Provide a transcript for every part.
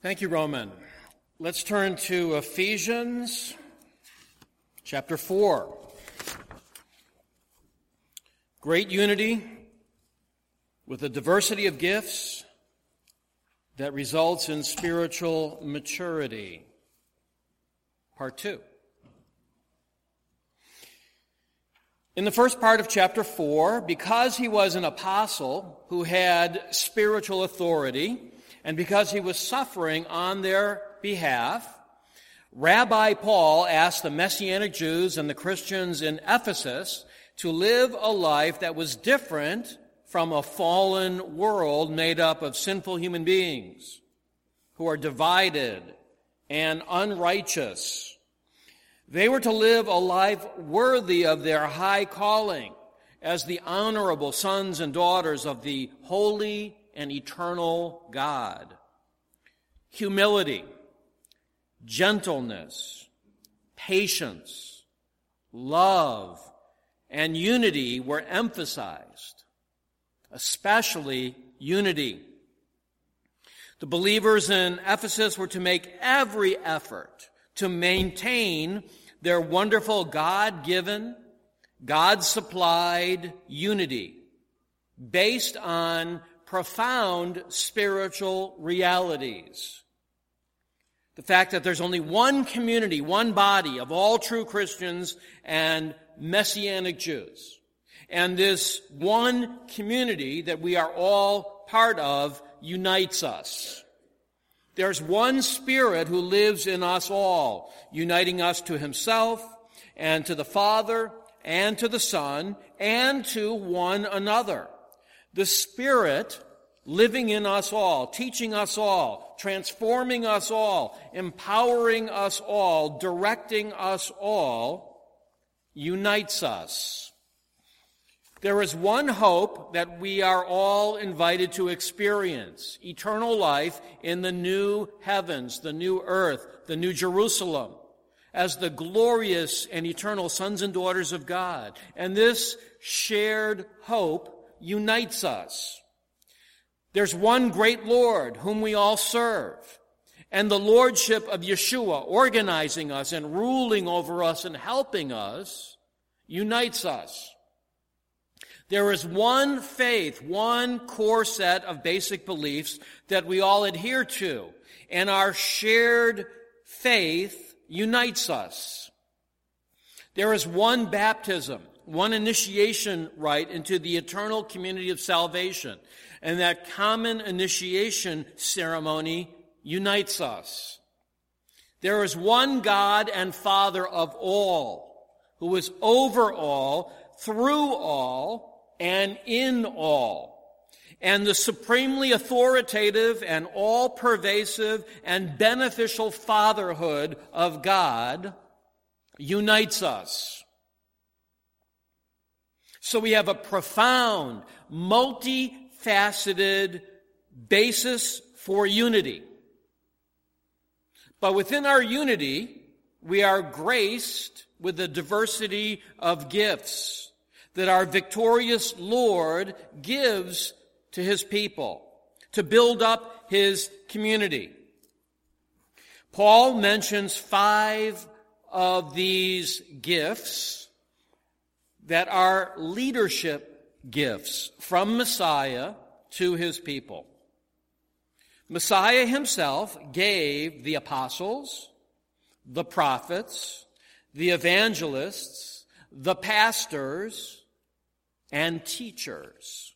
Thank you, Roman. Let's turn to Ephesians chapter 4. Great unity with a diversity of gifts that results in spiritual maturity. Part 2. In the first part of chapter 4, because he was an apostle who had spiritual authority, and because he was suffering on their behalf, Rabbi Paul asked the Messianic Jews and the Christians in Ephesus to live a life that was different from a fallen world made up of sinful human beings who are divided and unrighteous. They were to live a life worthy of their high calling as the honorable sons and daughters of the holy and eternal God. Humility, gentleness, patience, love, and unity were emphasized, especially unity. The believers in Ephesus were to make every effort to maintain their wonderful God-given, God-supplied unity based on profound spiritual realities. The fact that there's only one community, one body of all true Christians and Messianic Jews. And this one community that we are all part of unites us. There's one Spirit who lives in us all, uniting us to himself and to the Father and to the Son and to one another. The Spirit living in us all, teaching us all, transforming us all, empowering us all, directing us all, unites us. There is one hope that we are all invited to experience: eternal life in the new heavens, the new earth, the new Jerusalem, as the glorious and eternal sons and daughters of God. And this shared hope unites us. There's one great Lord whom we all serve, and the lordship of Yeshua organizing us and ruling over us and helping us unites us. There is one faith, one core set of basic beliefs that we all adhere to, and our shared faith unites us. There is one baptism, one initiation rite into the eternal community of salvation, and that common initiation ceremony unites us. There is one God and Father of all, who is over all, through all, and in all. And the supremely authoritative and all-pervasive and beneficial fatherhood of God unites us. So we have a profound, multifaceted basis for unity. But within our unity, we are graced with the diversity of gifts that our victorious Lord gives to his people to build up his community. Paul mentions 5 of these gifts that are leadership gifts from Messiah to his people. Messiah himself gave the apostles, the prophets, the evangelists, the pastors, and teachers.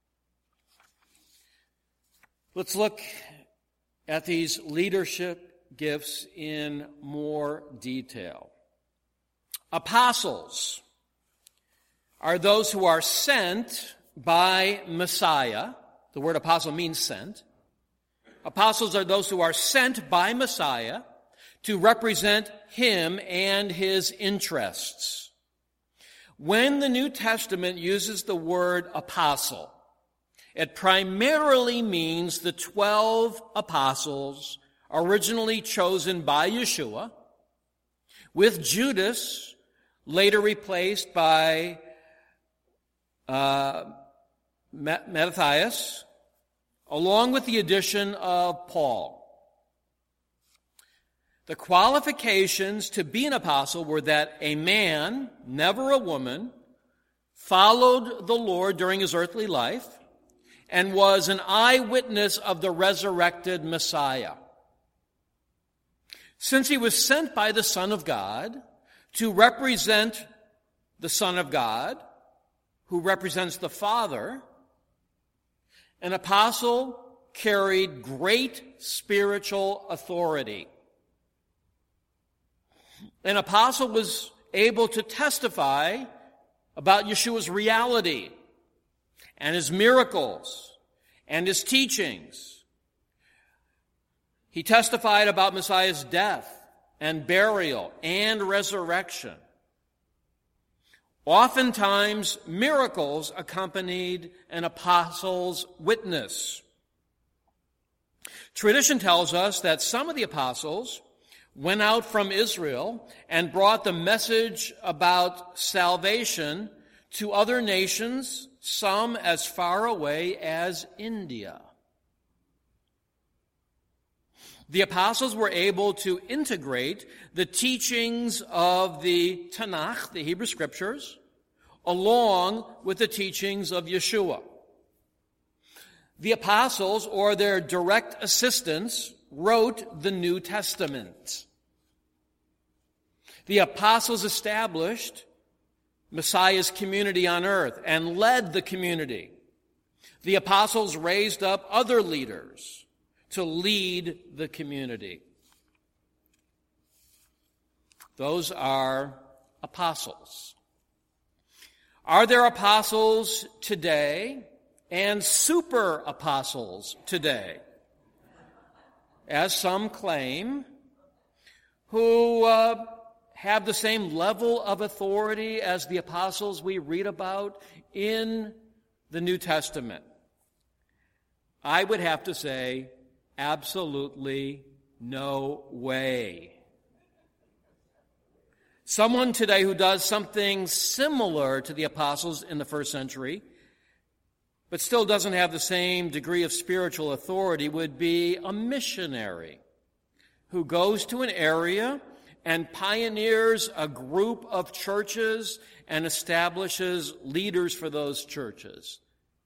Let's look at these leadership gifts in more detail. Apostles are those who are sent by Messiah. The word apostle means sent. Apostles are those who are sent by Messiah to represent him and his interests. When the New Testament uses the word apostle, it primarily means the 12 apostles originally chosen by Yeshua, with Judas later replaced by Matthias, along with the addition of Paul. The qualifications to be an apostle were that a man, never a woman, followed the Lord during his earthly life and was an eyewitness of the resurrected Messiah. Since he was sent by the Son of God to represent the Son of God, who represents the Father, an apostle carried great spiritual authority. An apostle was able to testify about Yeshua's reality and his miracles and his teachings. He testified about Messiah's death and burial and resurrection. Oftentimes, miracles accompanied an apostle's witness. Tradition tells us that some of the apostles went out from Israel and brought the message about salvation to other nations, some as far away as India. The apostles were able to integrate the teachings of the Tanakh, the Hebrew Scriptures, along with the teachings of Yeshua. The apostles, or their direct assistants, wrote the New Testament. The apostles established Messiah's community on earth and led the community. The apostles raised up other leaders to lead the community. Those are apostles. Are there apostles today and super apostles today, as some claim, who have the same level of authority as the apostles we read about in the New Testament? I would have to say, absolutely no way. Someone today who does something similar to the apostles in the first century, but still doesn't have the same degree of spiritual authority, would be a missionary who goes to an area and pioneers a group of churches and establishes leaders for those churches.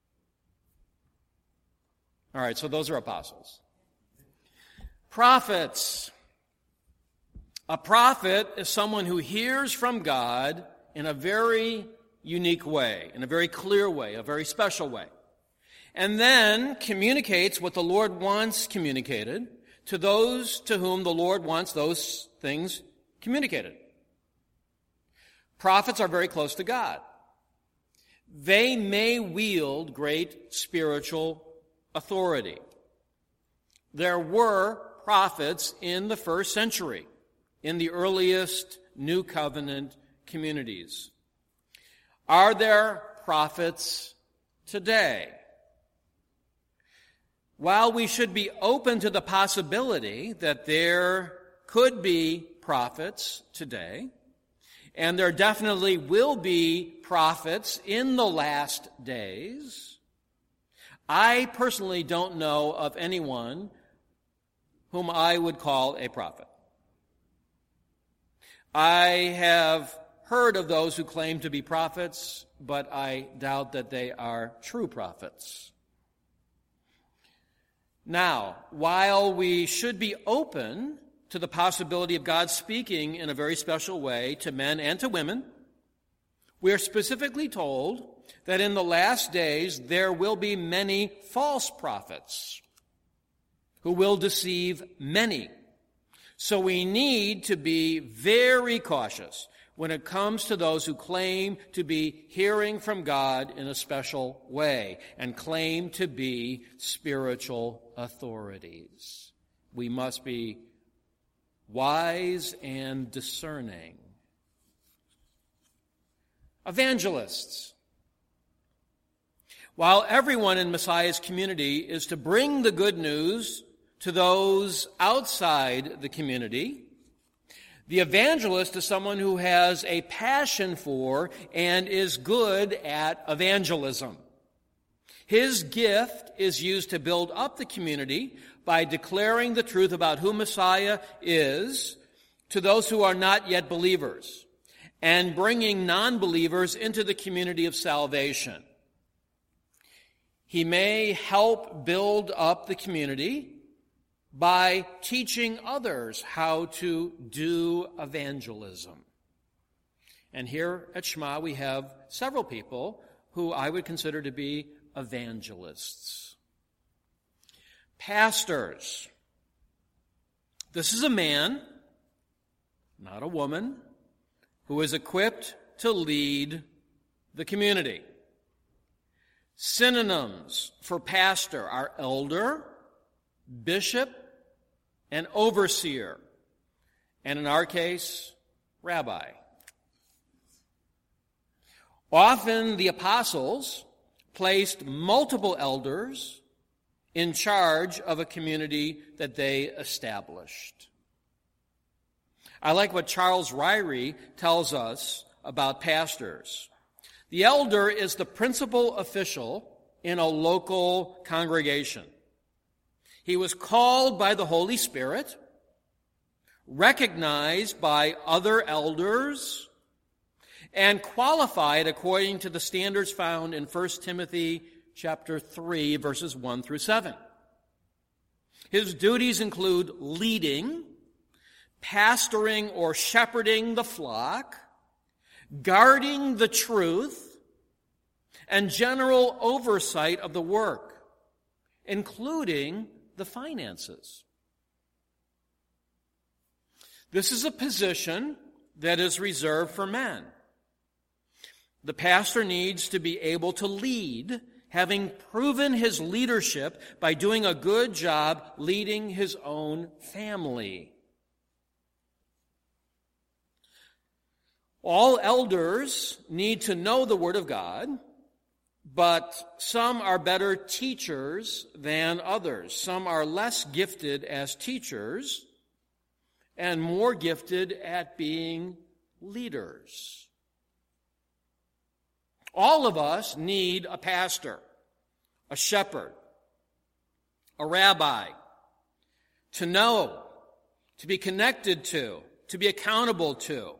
All right, so those are apostles. Prophets. A prophet is someone who hears from God in a very unique way, in a very clear way, a very special way, and then communicates what the Lord wants communicated to those to whom the Lord wants those things communicated. Prophets are very close to God. They may wield great spiritual authority. There were prophets in the first century, in the earliest New Covenant communities. Are there prophets today? While we should be open to the possibility that there could be prophets today, and there definitely will be prophets in the last days, I personally don't know of anyone whom I would call a prophet. I have heard of those who claim to be prophets, but I doubt that they are true prophets. Now, while we should be open to the possibility of God speaking in a very special way to men and to women, we are specifically told that in the last days there will be many false prophets who will deceive many. So we need to be very cautious when it comes to those who claim to be hearing from God in a special way and claim to be spiritual authorities. We must be wise and discerning. Evangelists. While everyone in Messiah's community is to bring the good news to those outside the community, the evangelist is someone who has a passion for and is good at evangelism. His gift is used to build up the community by declaring the truth about who Messiah is to those who are not yet believers, and bringing non-believers into the community of salvation. He may help build up the community by teaching others how to do evangelism. And here at Shema we have several people who I would consider to be evangelists. Pastors. This is a man, not a woman, who is equipped to lead the community. Synonyms for pastor are elder, bishop, and overseer, and in our case, rabbi. Often the apostles placed multiple elders in charge of a community that they established. I like what Charles Ryrie tells us about pastors. The elder is the principal official in a local congregation. He was called by the Holy Spirit, recognized by other elders, and qualified according to the standards found in 1 Timothy chapter 3, verses 1 through 7. His duties include leading, pastoring or shepherding the flock, guarding the truth, and general oversight of the work, including the finances. This is a position that is reserved for men. The pastor needs to be able to lead, having proven his leadership by doing a good job leading his own family. All elders need to know the Word of God, but some are better teachers than others. Some are less gifted as teachers and more gifted at being leaders. All of us need a pastor, a shepherd, a rabbi, to know, to be connected to be accountable to.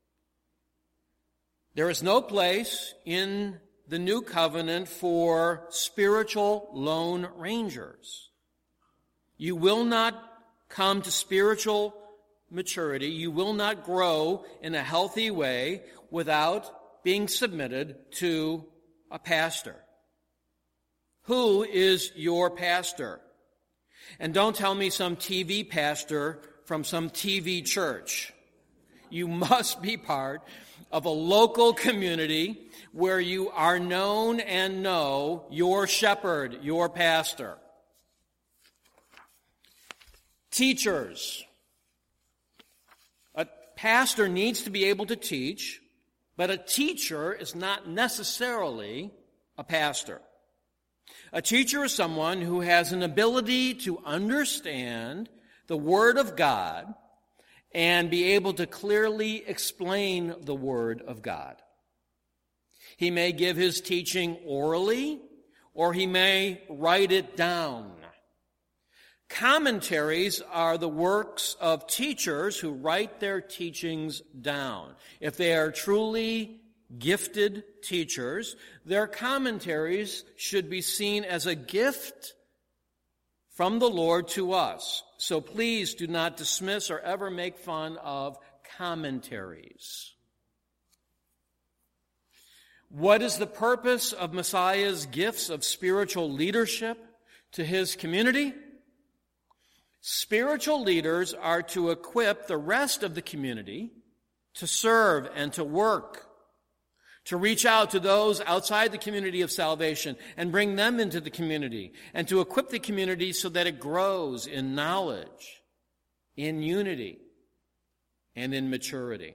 There is no place in the new covenant for spiritual lone rangers. You will not come to spiritual maturity. You will not grow in a healthy way without being submitted to a pastor. Who is your pastor? And don't tell me some TV pastor from some TV church. You must be part of a local community where you are known and know your shepherd, your pastor. Teachers. A pastor needs to be able to teach, but a teacher is not necessarily a pastor. A teacher is someone who has an ability to understand the Word of God and be able to clearly explain the Word of God. He may give his teaching orally, or he may write it down. Commentaries are the works of teachers who write their teachings down. If they are truly gifted teachers, their commentaries should be seen as a gift from the Lord to us. So please do not dismiss or ever make fun of commentaries. What is the purpose of Messiah's gifts of spiritual leadership to his community? Spiritual leaders are to equip the rest of the community to serve and to work, to reach out to those outside the community of salvation and bring them into the community, and to equip the community so that it grows in knowledge, in unity, and in maturity.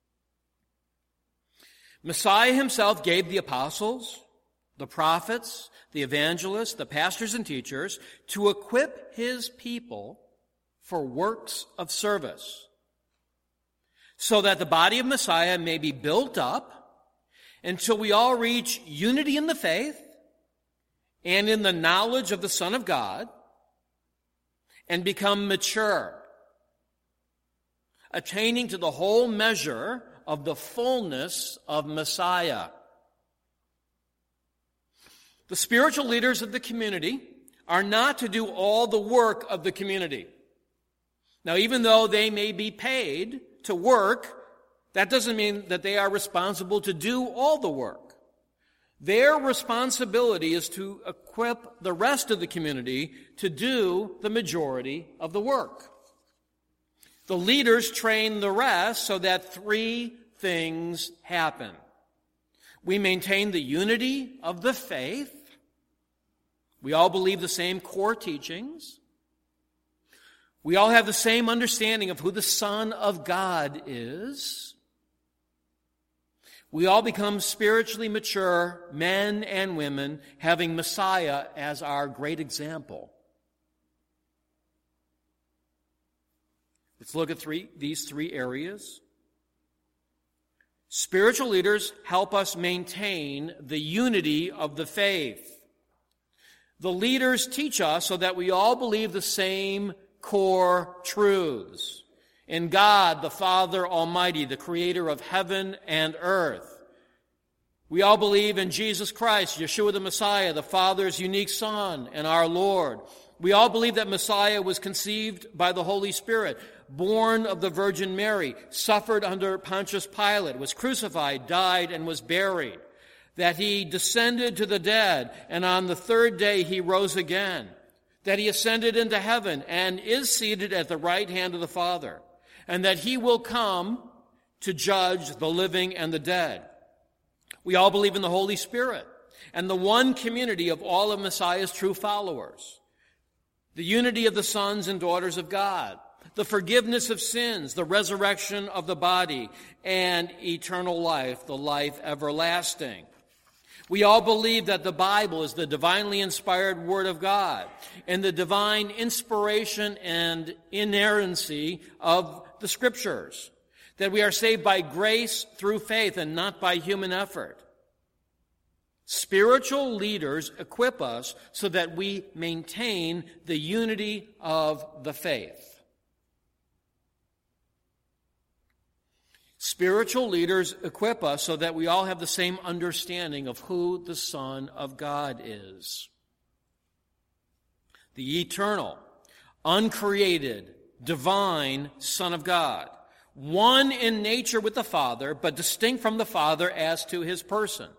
Messiah himself gave the apostles, the prophets, the evangelists, the pastors and teachers to equip his people for works of service, so that the body of Messiah may be built up until we all reach unity in the faith and in the knowledge of the Son of God, and become mature, attaining to the whole measure of the fullness of Messiah. The spiritual leaders of the community are not to do all the work of the community. Now, even though they may be paid to work, that doesn't mean that they are responsible to do all the work. Their responsibility is to equip the rest of the community to do the majority of the work. The leaders train the rest so that three things happen. We maintain the unity of the faith. We all believe the same core teachings. We all have the same understanding of who the Son of God is. We all become spiritually mature men and women, having Messiah as our great example. Let's look at these three areas. Spiritual leaders help us maintain the unity of the faith. The leaders teach us so that we all believe the same core truths. In God, the Father Almighty, the creator of heaven and earth. We all believe in Jesus Christ, Yeshua the Messiah, the Father's unique Son and our Lord. We all believe that Messiah was conceived by the Holy Spirit, born of the Virgin Mary, suffered under Pontius Pilate, was crucified, died, and was buried. That he descended to the dead, and on the third day he rose again. That he ascended into heaven and is seated at the right hand of the Father. And that he will come to judge the living and the dead. We all believe in the Holy Spirit and the one community of all of Messiah's true followers. The unity of the sons and daughters of God. The forgiveness of sins, the resurrection of the body, and eternal life, the life everlasting. We all believe that the Bible is the divinely inspired Word of God and the divine inspiration and inerrancy of the Scriptures, that we are saved by grace through faith and not by human effort. Spiritual leaders equip us so that we maintain the unity of the faith. Spiritual leaders equip us so that we all have the same understanding of who the Son of God is. The eternal, uncreated, divine Son of God. One in nature with the Father, but distinct from the Father as to his person.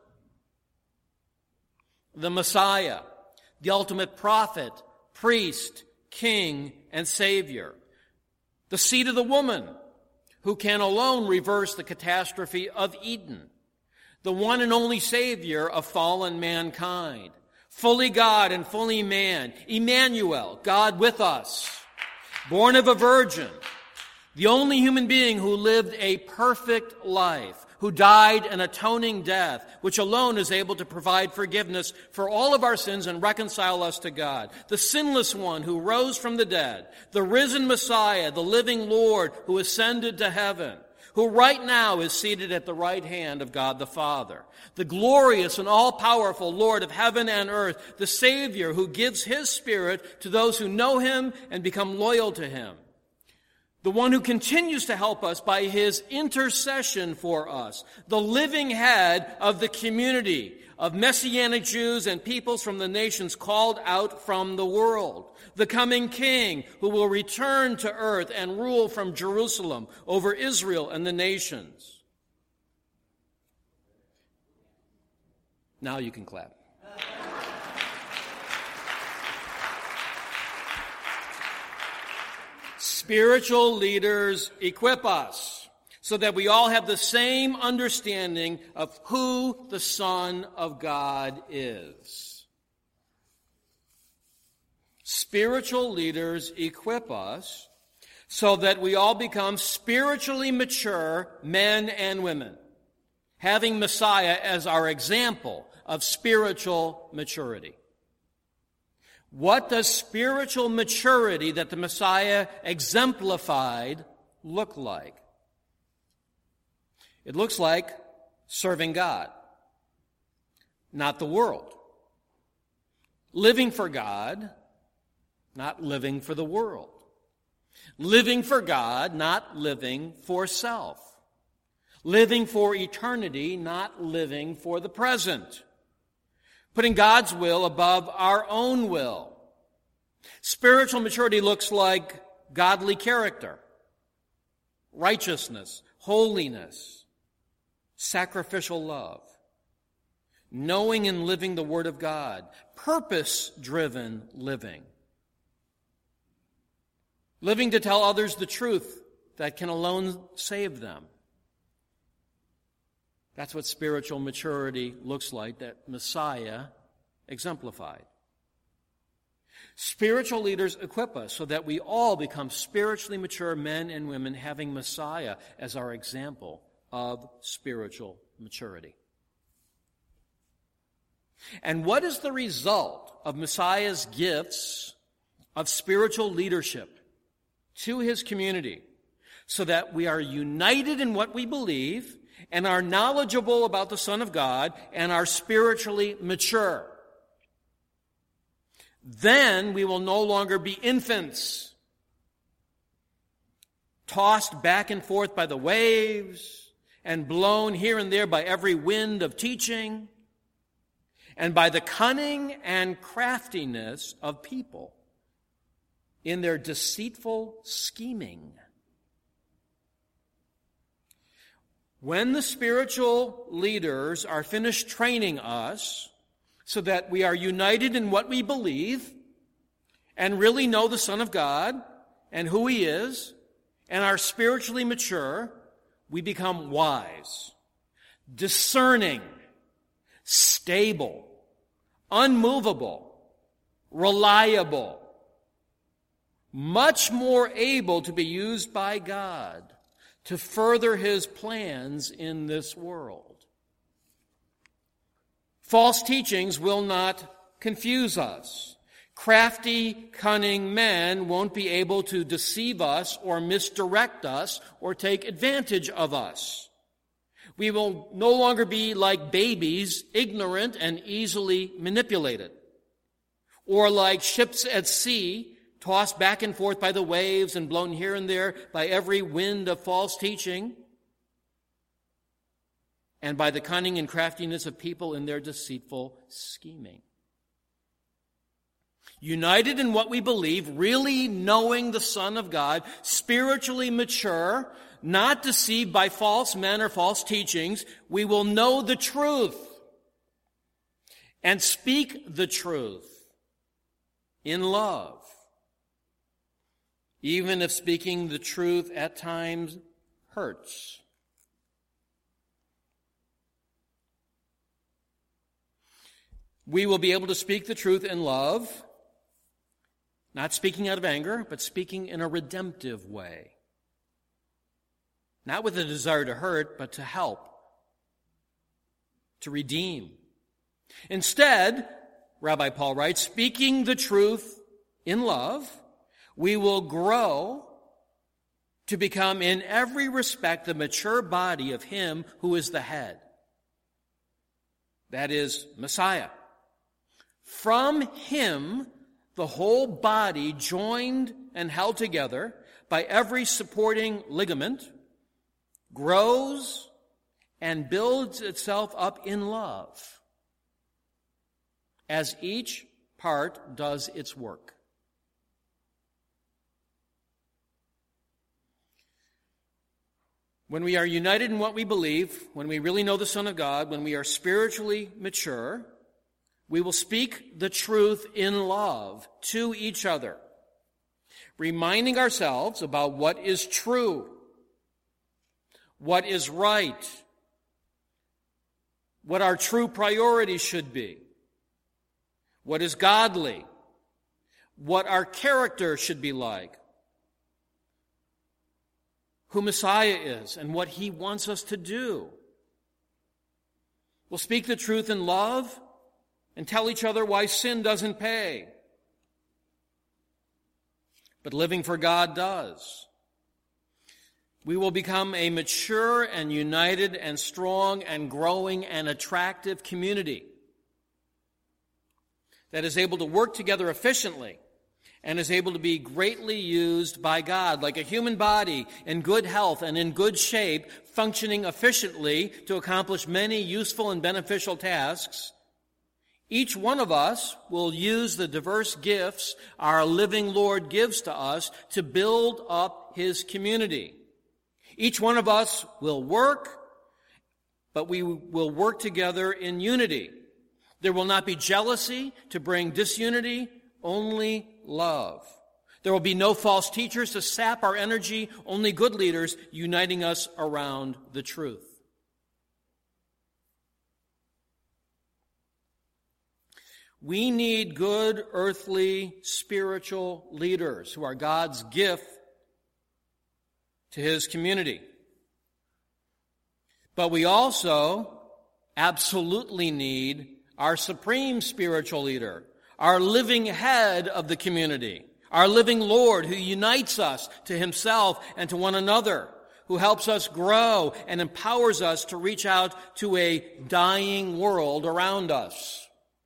The Messiah, the ultimate prophet, priest, king, and Savior. The seed of the woman, who can alone reverse the catastrophe of Eden, the one and only Savior of fallen mankind, fully God and fully man, Emmanuel, God with us, born of a virgin, the only human being who lived a perfect life, who died an atoning death, which alone is able to provide forgiveness for all of our sins and reconcile us to God. The sinless one who rose from the dead, the risen Messiah, the living Lord who ascended to heaven, who right now is seated at the right hand of God the Father. The glorious and all-powerful Lord of heaven and earth, the Savior who gives his Spirit to those who know him and become loyal to him. The one who continues to help us by his intercession for us, the living head of the community of Messianic Jews and peoples from the nations called out from the world, the coming King who will return to earth and rule from Jerusalem over Israel and the nations. Now you can clap. Spiritual leaders equip us so that we all have the same understanding of who the Son of God is. Spiritual leaders equip us so that we all become spiritually mature men and women, having Messiah as our example of spiritual maturity. What does spiritual maturity that the Messiah exemplified look like? It looks like serving God, not the world. living for God, not living for the world. Living for God, not living for self. Living for eternity, not living for the present. Putting God's will above our own will. Spiritual maturity looks like godly character, righteousness, holiness, sacrificial love, knowing and living the Word of God, purpose-driven living, living to tell others the truth that can alone save them. That's what spiritual maturity looks like that Messiah exemplified. Spiritual leaders equip us so that we all become spiritually mature men and women having Messiah as our example of spiritual maturity. And what is the result of Messiah's gifts of spiritual leadership to his community so that we are united in what we believe and are knowledgeable about the Son of God and are spiritually mature? Then we will no longer be infants, tossed back and forth by the waves and blown here and there by every wind of teaching and by the cunning and craftiness of people in their deceitful scheming. When the spiritual leaders are finished training us so that we are united in what we believe and really know the Son of God and who he is and are spiritually mature, we become wise, discerning, stable, unmovable, reliable, much more able to be used by God to further his plans in this world. False teachings will not confuse us. Crafty, cunning men won't be able to deceive us or misdirect us or take advantage of us. We will no longer be like babies, ignorant and easily manipulated, or like ships at sea, tossed back and forth by the waves and blown here and there by every wind of false teaching, and by the cunning and craftiness of people in their deceitful scheming. United in what we believe, really knowing the Son of God, spiritually mature, not deceived by false men or false teachings, we will know the truth and speak the truth in love, even if speaking the truth at times hurts. We will be able to speak the truth in love, not speaking out of anger, but speaking in a redemptive way. Not with a desire to hurt, but to help, to redeem. Instead, Rabbi Paul writes, speaking the truth in love, we will grow to become in every respect the mature body of him who is the head. That is Messiah. From him, the whole body, joined and held together by every supporting ligament, grows and builds itself up in love as each part does its work. When we are united in what we believe, when we really know the Son of God, when we are spiritually mature, we will speak the truth in love to each other, reminding ourselves about what is true, what is right, what our true priorities should be, what is godly, what our character should be like, who Messiah is, and what he wants us to do. We'll speak the truth in love and tell each other why sin doesn't pay. But living for God does. We will become a mature and united and strong and growing and attractive community that is able to work together efficiently and is able to be greatly used by God, like a human body in good health and in good shape, functioning efficiently to accomplish many useful and beneficial tasks. Each one of us will use the diverse gifts our living Lord gives to us to build up his community. Each one of us will work, but we will work together in unity. There will not be jealousy to bring disunity, only love. There will be no false teachers to sap our energy, only good leaders uniting us around the truth. We need good earthly spiritual leaders who are God's gift to his community. But we also absolutely need our supreme spiritual leader, our living head of the community, our living Lord who unites us to himself and to one another, who helps us grow and empowers us to reach out to a dying world around us.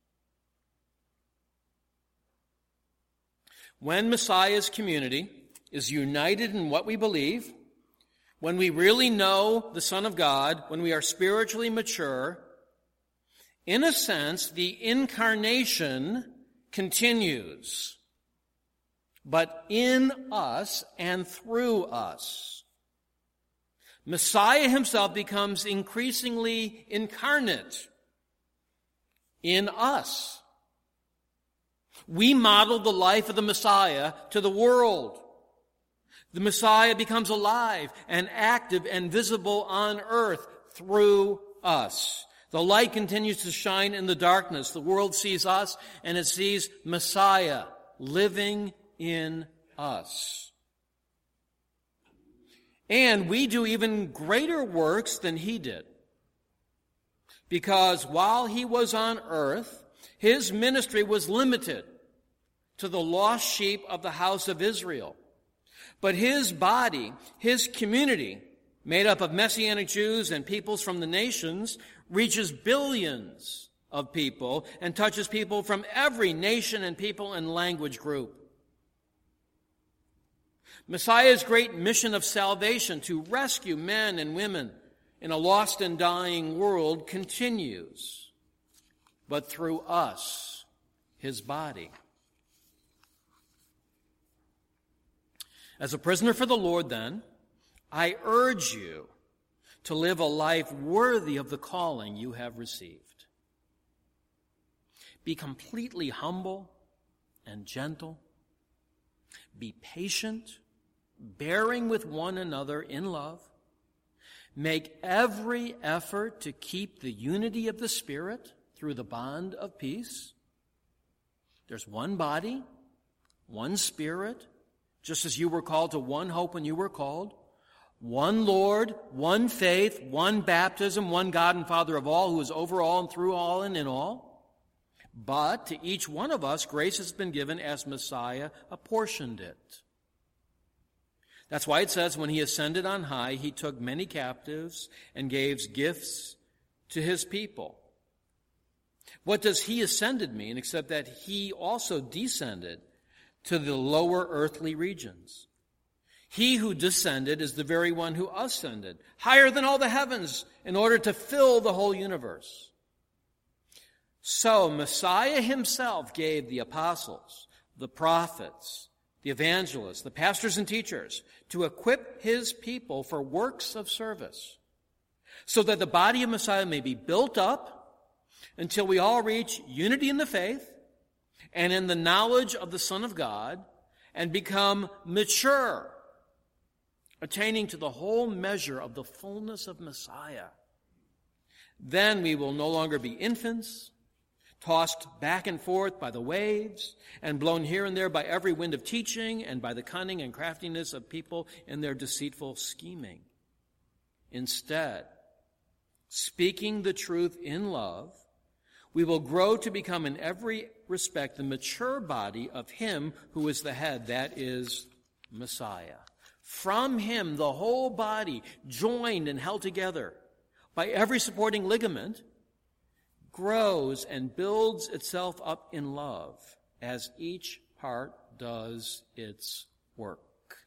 When Messiah's community is united in what we believe, when we really know the Son of God, when we are spiritually mature, in a sense, the incarnation continues, but in us and through us. Messiah himself becomes increasingly incarnate in us. We model the life of the Messiah to the world. The Messiah becomes alive and active and visible on earth through us. The light continues to shine in the darkness. The world sees us and it sees Messiah living in us. And we do even greater works than he did. Because while he was on earth, his ministry was limited to the lost sheep of the house of Israel. But his body, his community, made up of Messianic Jews and peoples from the nations, reaches billions of people and touches people from every nation and people and language group. Messiah's great mission of salvation to rescue men and women in a lost and dying world continues, but through us, his body. As a prisoner for the Lord, then, I urge you to live a life worthy of the calling you have received. Be completely humble and gentle. Be patient, bearing with one another in love. Make every effort to keep the unity of the Spirit through the bond of peace. There's one body, one Spirit, just as you were called to one hope when you were called. One Lord, one faith, one baptism, one God and Father of all, who is over all and through all and in all. But to each one of us, grace has been given as Messiah apportioned it. That's why it says, when he ascended on high, he took many captives and gave gifts to his people. What does he ascended mean except that he also descended to the lower earthly regions? He who descended is the very one who ascended, higher than all the heavens, in order to fill the whole universe. So Messiah himself gave the apostles, the prophets, the evangelists, the pastors and teachers to equip his people for works of service, so that the body of Messiah may be built up until we all reach unity in the faith and in the knowledge of the Son of God and become mature, attaining to the whole measure of the fullness of Messiah. Then we will no longer be infants, tossed back and forth by the waves and blown here and there by every wind of teaching and by the cunning and craftiness of people in their deceitful scheming. Instead, speaking the truth in love, we will grow to become in every respect the mature body of him who is the head, that is Messiah. From him, the whole body, joined and held together by every supporting ligament, grows and builds itself up in love as each part does its work.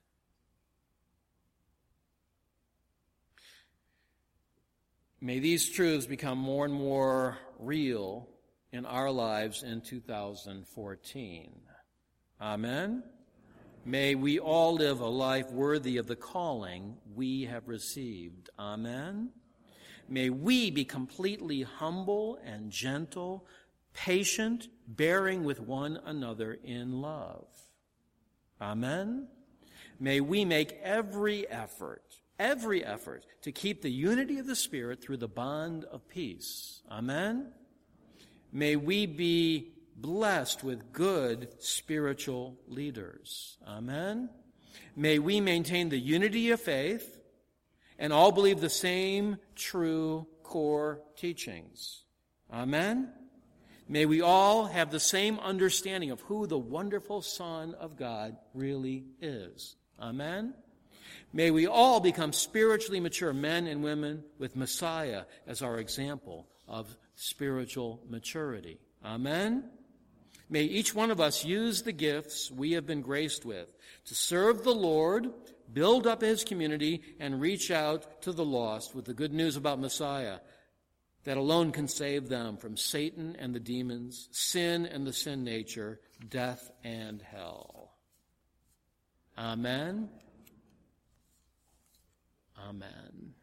May these truths become more and more real in our lives in 2014. Amen? May we all live a life worthy of the calling we have received. Amen? May we be completely humble and gentle, patient, bearing with one another in love. Amen? May we make every effort to keep the unity of the Spirit through the bond of peace. Amen? May we be blessed with good spiritual leaders. Amen? May we maintain the unity of faith and all believe the same true core teachings. Amen? May we all have the same understanding of who the wonderful Son of God really is. Amen? May we all become spiritually mature men and women with Messiah as our example of spiritual maturity. Amen? May each one of us use the gifts we have been graced with to serve the Lord, build up his community, and reach out to the lost with the good news about Messiah that alone can save them from Satan and the demons, sin and the sin nature, death and hell. Amen. Amen.